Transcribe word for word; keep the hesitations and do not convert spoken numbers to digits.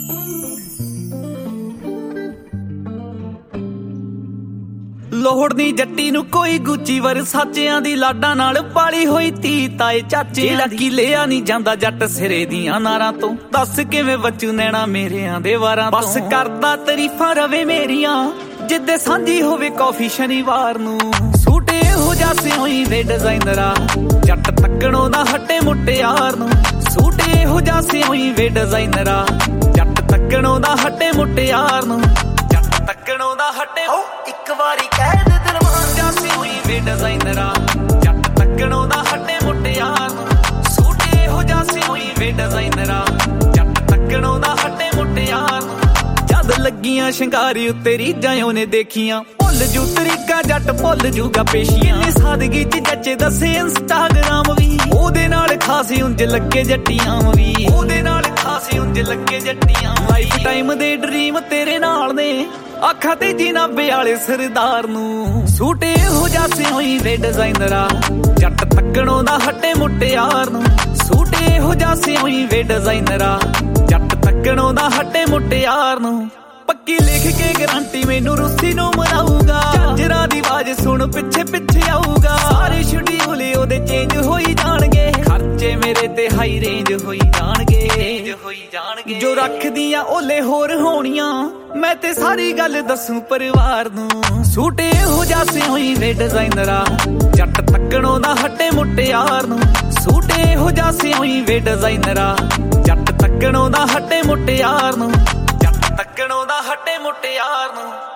ਲੋੜ ਨੀ ਜੱਟੀ ਨੂੰ ਕੋਈ ਗੁੱਚੀ ਵਰਸਾਚਿਆਂ ਦੀ ਲਾਡਾਂ ਨਾਲ ਪਾਲੀ ਹੋਈ ਤੀ ਤਾਏ ਚਾਚੇ ਦਾ ਕੀ ਲਿਆ ਨਹੀਂ ਜਾਂਦਾ ਜੱਟ ਸਿਰੇ ਦੀਆਂ ਨਾਰਾਂ ਤੋਂ। ਦੱਸ ਕਿਵੇਂ ਬਚੂ ਨੈਣਾ ਮੇਰਿਆਂ ਦੇ ਵਾਰਾਂ ਤੋਂ। ਬਸ ਕਰਦਾ ਤਾਰੀਫਾਂ ਰਵੇ ਮੇਰੀਆਂ ਜਿੱਦੇ ਸਾਂਝੀ ਹੋਵੇ ਕੌਫੀ ਸ਼ਨੀਵਾਰ ਨੂੰ। ਸੂਟ ਇਹੋ ਜਿਹਾ ਸਿਉਈ ਵੇ ਡਿਜ਼ਾਈਨਰਾ ਜੱਟ ਤੱਕਣੋਂ ਦਾ ਹਟੇ ਮੁਟਿਆਰ ਨੂੰ। ਸੂਟ ਇਹੋ ਜਿਹਾ ਸਿਉਈ ਵੇ ਡਿਜ਼ਾਈਨਰਾ ਜੱਟ ਤੱਕਣੋਂ ਦਾ ਹਟੇ ਮੁਟਿਆਰ ਨੂੰ। ਤੱਕਣੋਂ ਦਾ ਹਟੇ ਹੋ ਇੱਕ ਵਾਰੀ ਕਹਿ ਦੇ ਦਿਲ ਮਾਰ ਜਾ ਸਿਉਈ ਵੇ ਡਿਜ਼ਾਈਨਰਾ ਜੱਟ ਤੱਕਣੋਂ ਦਾ ਹਟੇ ਮੁਟਿਆਰ ਨੂੰ। ਸੂਟ ਇਹੋ ਜਿਹਾ ਸਿਉਈ ਵੇ ਡਿਜ਼ਾਈਨਰਾ ਜੱਟ ਤੱਕਣੋਂ ਦਾ ਹਟੇ ਮੁਟਿਆਰ ਨੂੰ। ਜਦ ਲੱਗੀਆਂ ਸ਼ਿੰਗਾਰੀ ਉੱਤੇ ਰੀਝਾਂ ਉਹਨੇ ਦੇਖੀਆਂ ਭੁੱਲ ਜੂ ਤਰੀਕਾ ਜੱਟ ਭੁੱਲ ਜੂਗਾ ਪੇਸ਼ੀਆਂ। ਇਹ ਸਾਦਗੀ ਚ ਜੱਚੇ ਦੱਸੇ ਇੰਸਟਾਗ੍ਰਾਮ ਵੀ ਉਹਦੇ ਨਾਲ ਖਾਸੀ ਉਂਝ ਲੱਗੇ ਜੱਟੀਆਂ ਵੀ। ਉਹਦੇ ਨਾਲ ਖਾਸੀ ਉਂਝ ਲੱਗੇ ਜੱਟੀਆਂ। ਲਾਈਫ ਟਾਈਮ ਦੇ ਡ੍ਰੀਮ ਤੇਰੇ ਨਾਲ ਨੇ ਅੱਖਾਂ ਤੇ ਜਨਾਬੇ ਵਾਲੇ ਸਰਦਾਰ ਨੂੰ। ਸੂਟ ਇਹੋ ਜਿਹਾ ਸਿਉਈ ਵੇ ਡਿਜ਼ਾਈਨਰਾ ਜੱਟ ਤੱਕਣੋਂ ਦਾ ਹਟੇ ਮੁਟਿਆਰ ਨੂੰ। ਸੂਟ ਇਹੋ ਜਿਹਾ ਸਿਉਈ ਵੇ ਡਿਜ਼ਾਈਨਰਾ ਜੱਟ ਤੱਕਣੋਂ ਦਾ ਹਟੇ ਮੁਟਿਆਰ ਨੂੰ। ਪੱਕੀ ਲਿਖ ਕੇ ਗਰੰਟੀ ਮੈਨੂੰ ਰੁੱਸੀ ਨੂੰ ਮਨਾਊਗਾ। ਝਾਂਜਰਾਂ ਦੀ ਆਵਾਜ਼ ਸੁਣ ਪਿੱਛੇ ਪਿੱਛੇ ਆਊਗਾ। ਸਾਰੇ ਸ਼ਡਿਊਲ ਉਹਦੇ ਚੇਂਜ ਹੋਈ ਜਾਣਗੇ ਖਰਚੇ ਮੇਰੇ ਤੇ ਹਾਈ ਰੇਂਜ ਹੋਈ ਜਾਣਗੇ ਹੋਈ ਜਾਣਗੇ। ਜੋ ਰੱਖਦੀਆਂ ਓਲੇ ਹੋਰ ਹੋਣੀਆਂ ਮੈਂ ਤੇ ਸਾਰੀ ਗੱਲ ਦੱਸੂ ਪਰਿਵਾਰ ਨੂੰ। ਸੂਟ ਇਹੋ ਜਿਹਾ ਸਿਉਈ ਵੇ ਡਿਜ਼ਾਈਨਰਾ ਜੱਟ ਤੱਕਣੋਂ ਦਾ ਹਟੇ ਮੁਟਿਆਰ ਨੂੰ। ਸੂਟ ਇਹੋ ਜਿਹਾ ਸਿਉਈ ਵੇ ਡਿਜ਼ਾਈਨਰਾ ਜੱਟ ਤੱਕਣੋਂ ਦਾ ਹਟੇ ਮੁਟਿਆਰ ਨੂੰ। ਜੱਟ ਤੱਕਣੋਂ ਦਾ ਹਟੇ ਮੁਟਿਆਰ ਨੂੰ।